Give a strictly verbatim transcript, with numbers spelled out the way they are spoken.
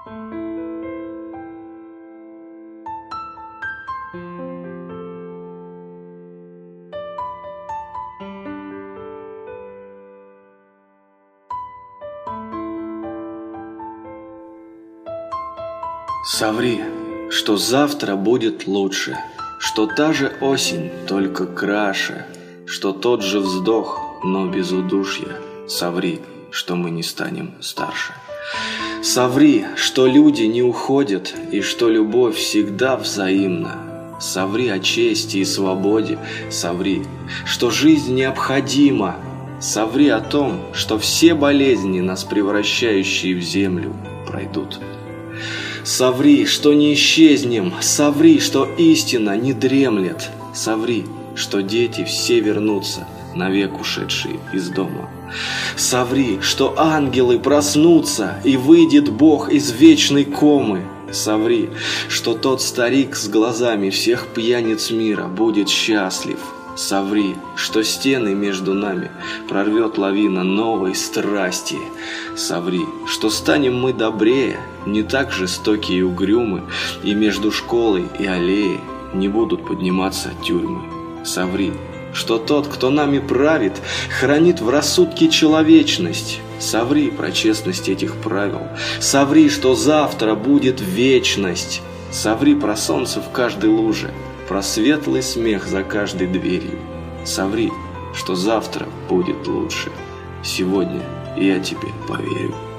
Соври, что завтра будет лучше, что та же осень, только краше, что тот же вздох, но без удушья. Соври, что мы не станем старше. Соври, что люди не уходят и что любовь всегда взаимна. Соври о чести и свободе. Соври, что жизнь необходима. Соври о том, что все болезни, нас превращающие в землю, пройдут. Соври, что не исчезнем. Соври, что истина не дремлет. Соври, что дети все вернутся, навек ушедшие из дома. Соври, что ангелы проснутся, и выйдет Бог из вечной комы. Соври, что тот старик с глазами всех пьяниц мира будет счастлив. Соври, что стены между нами прорвет лавина новой страсти. Соври, что станем мы добрее, не так жестоки и угрюмы, и между школой и аллеей не будут подниматься тюрьмы. Соври, что тот, кто нами правит, хранит в рассудке человечность. Соври про честность этих правил. Соври, что завтра будет вечность. Соври про солнце в каждой луже, про светлый смех за каждой дверью. Соври, что завтра будет лучше. Сегодня я тебе поверю.